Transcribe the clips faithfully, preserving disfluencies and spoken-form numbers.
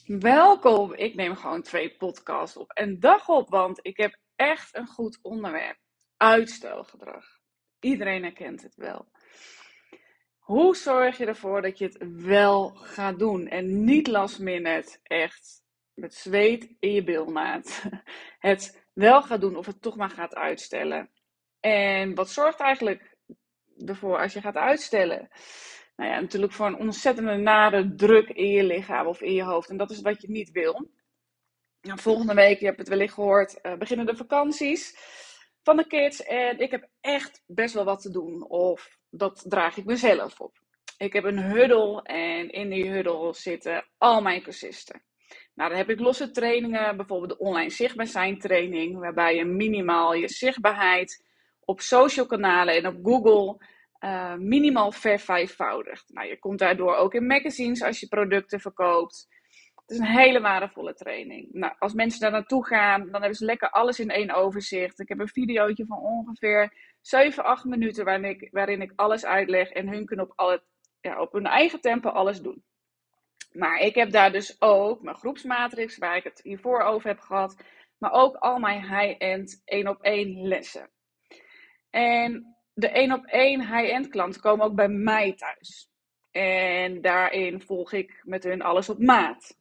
Welkom, ik neem gewoon twee podcasts op en dag op, want ik heb echt een goed onderwerp. Uitstelgedrag. Iedereen herkent het wel. Hoe zorg je ervoor dat je het wel gaat doen en niet last minute, echt met zweet in je bilnaad, het wel gaat doen of het toch maar gaat uitstellen? En wat zorgt eigenlijk ervoor als je gaat uitstellen? Nou ja, natuurlijk voor een ontzettende nare druk in je lichaam of in je hoofd. En dat is wat je niet wil. Nou, volgende week, je hebt het wellicht gehoord, uh, beginnen de vakanties van de kids. En ik heb echt best wel wat te doen. Of dat draag ik mezelf op. Ik heb een huddle en in die huddle zitten al mijn cursisten. Nou, dan heb ik losse trainingen, bijvoorbeeld de online zichtbaar zijn training, waarbij je minimaal je zichtbaarheid op social kanalen en op Google uh, minimaal vervijfvoudigt. Nou, je komt daardoor ook in magazines als je producten verkoopt. Het is een hele waardevolle training. Nou, als mensen daar naartoe gaan, dan hebben ze lekker alles in één overzicht. Ik heb een videootje van ongeveer zeven, acht minuten waarin ik, waarin ik alles uitleg. En hun kunnen op, alle, ja, op hun eigen tempo alles doen. Maar ik heb daar dus ook mijn groepsmatrix, waar ik het hiervoor over heb gehad. Maar ook al mijn high-end één op één lessen. En de één op één high-end klanten komen ook bij mij thuis. En daarin volg ik met hun alles op maat.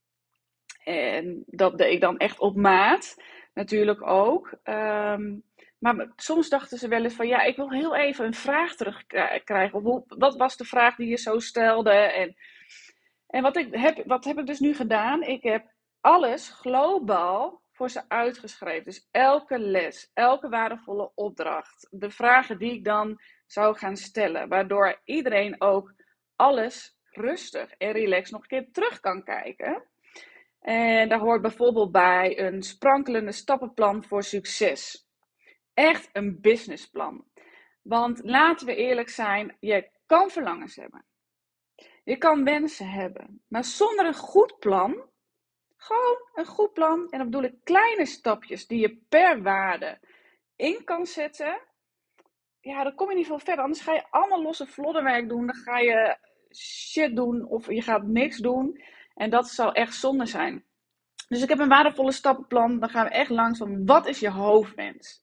En dat deed ik dan echt op maat, natuurlijk ook. Um, maar soms dachten ze wel eens van, ja, ik wil heel even een vraag terugkrijgen. Hoe, wat was de vraag die je zo stelde? En, en wat, ik heb, wat heb ik dus nu gedaan? Ik heb alles globaal voor ze uitgeschreven. Dus elke les, elke waardevolle opdracht. De vragen die ik dan zou gaan stellen. Waardoor iedereen ook alles rustig en relaxed nog een keer terug kan kijken. En daar hoort bijvoorbeeld bij een sprankelende stappenplan voor succes. Echt een businessplan. Want laten we eerlijk zijn, je kan verlangens hebben. Je kan wensen hebben. Maar zonder een goed plan, gewoon een goed plan, en dan bedoel ik kleine stapjes die je per waarde in kan zetten, ja, dan kom je niet veel verder. Anders ga je allemaal losse vlodderwerk doen. Dan ga je shit doen of je gaat niks doen. En dat zou echt zonde zijn. Dus ik heb een waardevolle stappenplan. Dan gaan we echt langs van wat is je hoofdwens?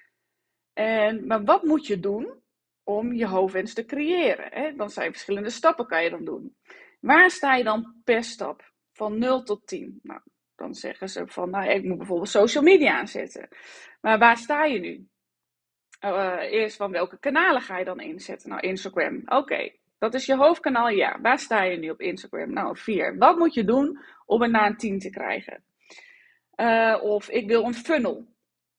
En, maar wat moet je doen om je hoofdwens te creëren? Hè? Dan zijn verschillende stappen kan je dan doen. Waar sta je dan per stap? Van nul tot tien. Nou, dan zeggen ze van, nou, ik moet bijvoorbeeld social media aanzetten. Maar waar sta je nu? Uh, eerst van welke kanalen ga je dan inzetten? Nou, Instagram. Oké, okay. Dat is je hoofdkanaal. Ja, waar sta je nu op Instagram? Nou, vier. Wat moet je doen om het naar een tien te krijgen? Uh, of ik wil een funnel.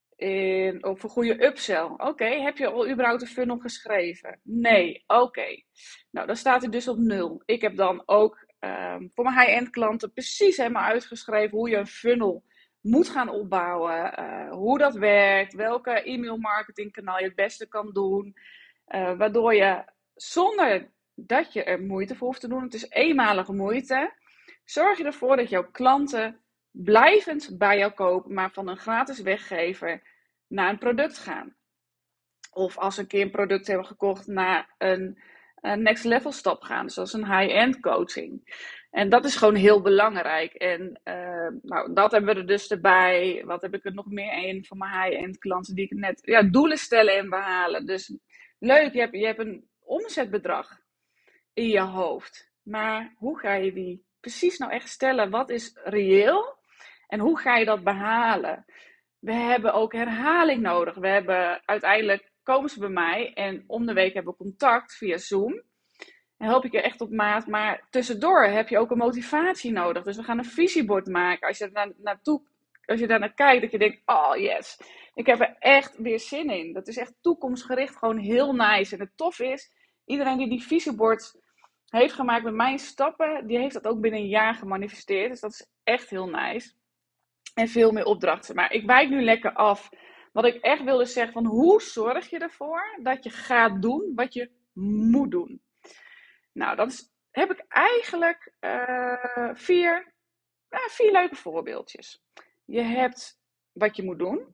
In, of een goede upsell. Oké, okay, heb je al überhaupt een funnel geschreven? Nee, oké. Okay. Nou, dan staat hij dus op nul. Ik heb dan ook um, voor mijn high-end klanten precies helemaal uitgeschreven hoe je een funnel moet gaan opbouwen. Uh, hoe dat werkt. Welke e-mail marketing kanaal je het beste kan doen. Uh, waardoor je zonder dat je er moeite voor hoeft te doen. Het is eenmalige moeite. Zorg je ervoor dat jouw klanten blijvend bij jou kopen, maar van een gratis weggever naar een product gaan. Of als ze een keer een product hebben gekocht, naar een, een next level stap gaan, zoals een high-end coaching. En dat is gewoon heel belangrijk. En uh, nou, dat hebben we er dus erbij. Wat heb ik er nog meer in voor mijn high-end klanten die ik net, ja, doelen stellen en behalen. Dus leuk, je hebt, je hebt een omzetbedrag in je hoofd. Maar hoe ga je die precies nou echt stellen? Wat is reëel? En hoe ga je dat behalen? We hebben ook herhaling nodig. We hebben uiteindelijk komen ze bij mij en om de week hebben we contact via Zoom. Dan help ik je echt op maat. Maar tussendoor heb je ook een motivatie nodig. Dus we gaan een visiebord maken. Als je daar naartoe, als je daar naar kijkt, dat je denkt, oh yes, ik heb er echt weer zin in. Dat is echt toekomstgericht, gewoon heel nice. En het tof is, iedereen die die visiebord heeft gemaakt met mijn stappen, die heeft dat ook binnen een jaar gemanifesteerd. Dus dat is echt heel nice. En veel meer opdrachten. Maar ik wijk nu lekker af. Wat ik echt wilde zeggen, van hoe zorg je ervoor dat je gaat doen wat je moet doen? Nou, dan heb ik eigenlijk uh, vier, uh, vier leuke voorbeeldjes. Je hebt wat je moet doen.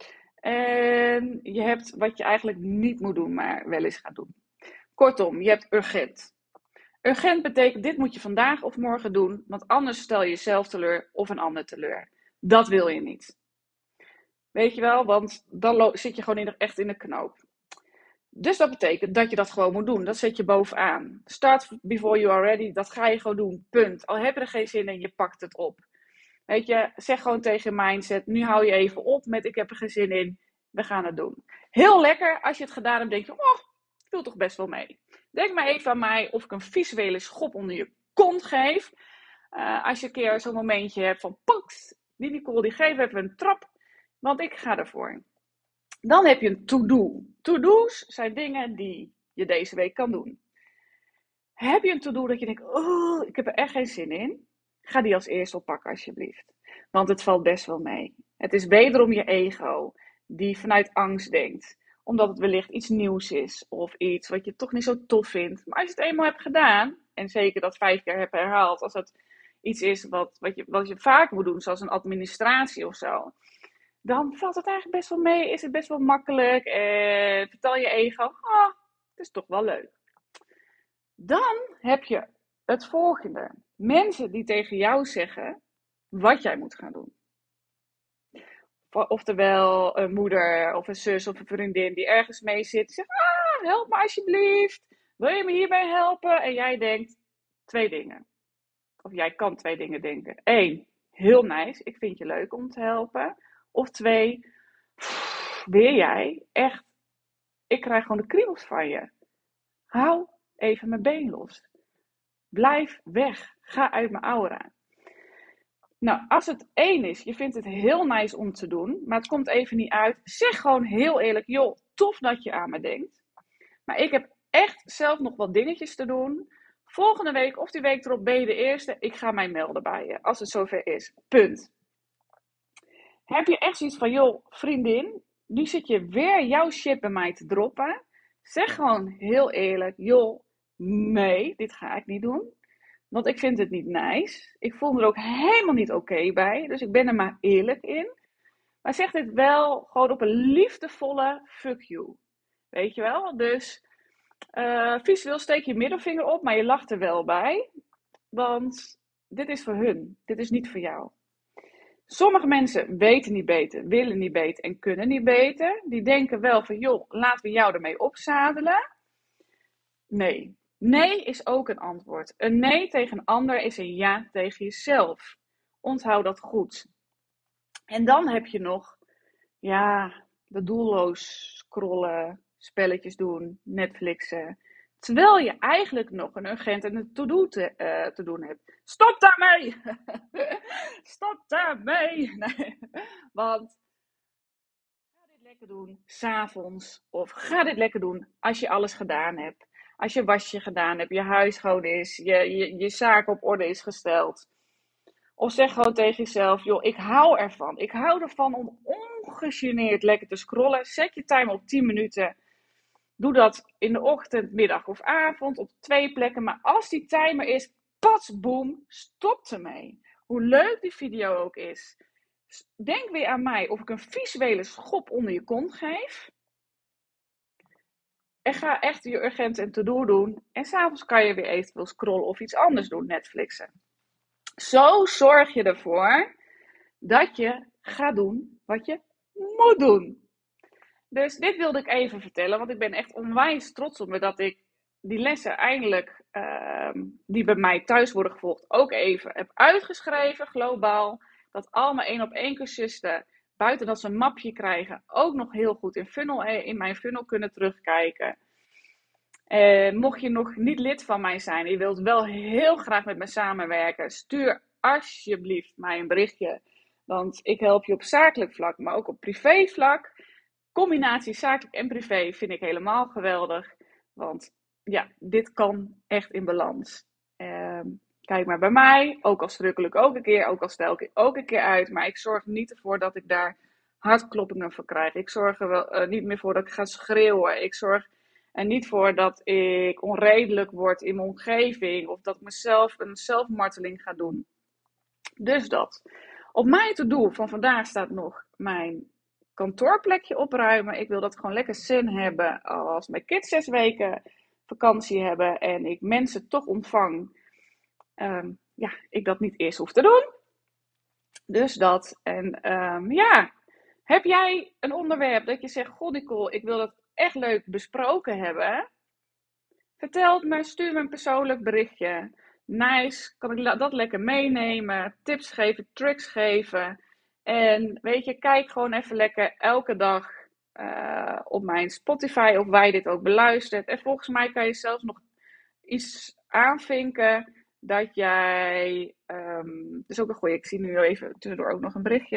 En je hebt wat je eigenlijk niet moet doen, maar wel eens gaat doen. Kortom, je hebt urgent. Urgent betekent, dit moet je vandaag of morgen doen, want anders stel je jezelf teleur of een ander teleur. Dat wil je niet. Weet je wel, want dan zit je gewoon in de, echt in de knoop. Dus dat betekent dat je dat gewoon moet doen. Dat zet je bovenaan. Start before you are ready, dat ga je gewoon doen, punt. Al heb je er geen zin in, je pakt het op. Weet je, zeg gewoon tegen je mindset, nu hou je even op met ik heb er geen zin in, we gaan het doen. Heel lekker, als je het gedaan hebt, denk je, oh, ik wil toch best wel mee. Denk maar even aan mij of ik een visuele schop onder je kont geef. Uh, als je een keer zo'n momentje hebt van, pakt, die Nicole, die geeft even een trap, want ik ga ervoor. Dan heb je een to-do. To-do's zijn dingen die je deze week kan doen. Heb je een to-do dat je denkt, oh, ik heb er echt geen zin in? Ga die als eerste oppakken alsjeblieft. Want het valt best wel mee. Het is wederom je ego die vanuit angst denkt. Omdat het wellicht iets nieuws is. Of iets wat je toch niet zo tof vindt. Maar als je het eenmaal hebt gedaan. En zeker dat vijf keer hebt herhaald. Als dat iets is wat, wat, je, wat je vaak moet doen. Zoals een administratie of zo. Dan valt het eigenlijk best wel mee. Is het best wel makkelijk. En vertel je ego. Ah, het is toch wel leuk. Dan heb je het volgende. Mensen die tegen jou zeggen wat jij moet gaan doen. Oftewel een moeder of een zus of een vriendin die ergens mee zit. Die zegt, ah, help me alsjeblieft. Wil je me hierbij helpen? En jij denkt twee dingen. Of jij kan twee dingen denken. Eén, heel nice. Ik vind je leuk om te helpen. Of twee, pff, weer jij? Echt, ik krijg gewoon de kriebels van je. Hou even mijn been los. Blijf weg. Ga uit mijn aura. Nou, als het één is, je vindt het heel nice om te doen, maar het komt even niet uit. Zeg gewoon heel eerlijk, joh, tof dat je aan me denkt. Maar ik heb echt zelf nog wat dingetjes te doen. Volgende week of die week erop ben je de eerste. Ik ga mij melden bij je, als het zover is. Punt. Heb je echt zoiets van, joh, vriendin, nu zit je weer jouw shit bij mij te droppen. Zeg gewoon heel eerlijk, joh, nee, dit ga ik niet doen. Want ik vind het niet nice. Ik voel me er ook helemaal niet oké okay bij. Dus ik ben er maar eerlijk in. Maar zeg dit wel gewoon op een liefdevolle fuck you. Weet je wel? Dus uh, visueel steek je middelvinger op, maar je lacht er wel bij. Want dit is voor hun. Dit is niet voor jou. Sommige mensen weten niet beter, willen niet beter en kunnen niet beter. Die denken wel van, joh, laten we jou ermee opzadelen. Nee. Nee is ook een antwoord. Een nee tegen een ander is een ja tegen jezelf. Onthoud dat goed. En dan heb je nog, ja, de doelloos scrollen, spelletjes doen, Netflixen. Terwijl je eigenlijk nog een urgent en een to-do te, uh, te doen hebt. Stop daarmee! Stop daarmee! Nee. Want ga dit lekker doen 's avonds. Of ga dit lekker doen als je alles gedaan hebt. Als je wasje gedaan hebt, je huis schoon is, je, je, je zaak op orde is gesteld. Of zeg gewoon tegen jezelf, joh, ik hou ervan. Ik hou ervan om ongegeneerd lekker te scrollen. Zet je timer op tien minuten. Doe dat in de ochtend, middag of avond op twee plekken. Maar als die timer is, pats, boem, stop ermee. Hoe leuk die video ook is. Denk weer aan mij of ik een visuele schop onder je kont geef. En ga echt je urgent en to-do doen. En s'avonds kan je weer eventueel scrollen of iets anders doen, Netflixen. Zo zorg je ervoor dat je gaat doen wat je moet doen. Dus dit wilde ik even vertellen, want ik ben echt onwijs trots op me dat ik die lessen eindelijk, uh, die bij mij thuis worden gevolgd, ook even heb uitgeschreven, globaal. Dat al mijn één op één cursisten, buiten dat ze een mapje krijgen, ook nog heel goed in, funnel, in mijn funnel kunnen terugkijken. Uh, mocht je nog niet lid van mij zijn en je wilt wel heel graag met me samenwerken, stuur alsjeblieft mij een berichtje. Want ik help je op zakelijk vlak, maar ook op privé vlak. Combinatie zakelijk en privé vind ik helemaal geweldig. Want ja, dit kan echt in balans. Uh, kijk maar bij mij, ook al strukkel ik ook een keer, ook al stel ik ook een keer uit. Maar ik zorg niet ervoor dat ik daar hartkloppingen voor krijg. Ik zorg er wel, uh, niet meer voor dat ik ga schreeuwen. Ik zorg er niet voor dat ik onredelijk word in mijn omgeving. Of dat ik mezelf een zelfmarteling ga doen. Dus dat. Op mijn to-do van vandaag staat nog mijn kantoorplekje opruimen. Ik wil dat gewoon lekker zin hebben als mijn kids zes weken vakantie hebben en ik mensen toch ontvang, um, ja, ik dat niet eerst hoef te doen. Dus dat. En um, ja, heb jij een onderwerp dat je zegt, goh Nicole, ik wil dat echt leuk besproken hebben? Vertel het me, stuur me een persoonlijk berichtje. Nice, kan ik dat lekker meenemen, tips geven, tricks geven. En weet je, kijk gewoon even lekker elke dag uh, op mijn Spotify of waar je dit ook beluistert. En volgens mij kan je zelfs nog iets aanvinken dat jij... Um, dat is ook een goeie, ik zie nu even tussendoor ook nog een berichtje.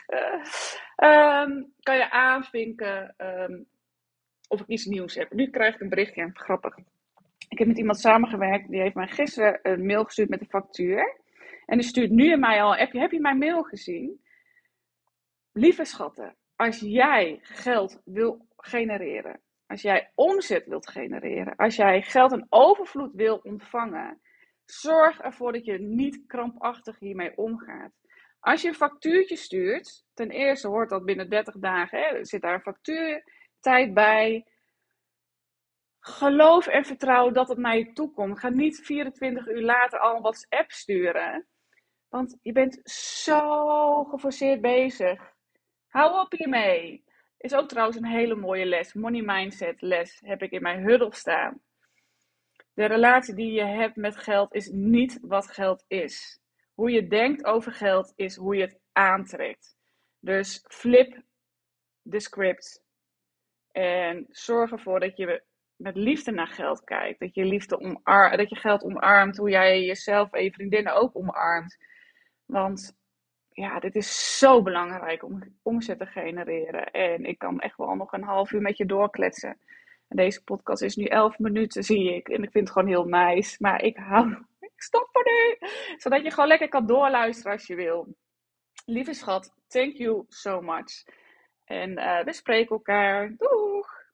um, kan je aanvinken um, of ik iets nieuws heb. Nu krijg ik een berichtje, grappig. Ik heb met iemand samengewerkt, die heeft mij gisteren een mail gestuurd met een factuur. En die stuurt nu in mij al, heb je, heb je mijn mail gezien? Lieve schatten, als jij geld wil genereren, als jij omzet wilt genereren, als jij geld en overvloed wil ontvangen, zorg ervoor dat je niet krampachtig hiermee omgaat. Als je een factuurtje stuurt, ten eerste hoort dat binnen dertig dagen, hè, er zit daar een factuurtijd bij. Geloof en vertrouw dat het naar je toe komt. Ga niet vierentwintig uur later al een WhatsApp sturen. Want je bent zo geforceerd bezig. Hou op hiermee. Is ook trouwens een hele mooie les. Money mindset les heb ik in mijn huddle staan. De relatie die je hebt met geld is niet wat geld is. Hoe je denkt over geld is hoe je het aantrekt. Dus flip de script. En zorg ervoor dat je met liefde naar geld kijkt. Dat je, liefde omar- dat je geld omarmt. Hoe jij jezelf en je vriendinnen ook omarmt. Want ja, dit is zo belangrijk om omzet te genereren. En ik kan echt wel nog een half uur met je doorkletsen. En deze podcast is nu elf minuten, zie ik. En ik vind het gewoon heel nice. Maar ik hou... Ik stop voor nu. Zodat je gewoon lekker kan doorluisteren als je wil. Lieve schat, thank you so much. En uh, we spreken elkaar. Doeg!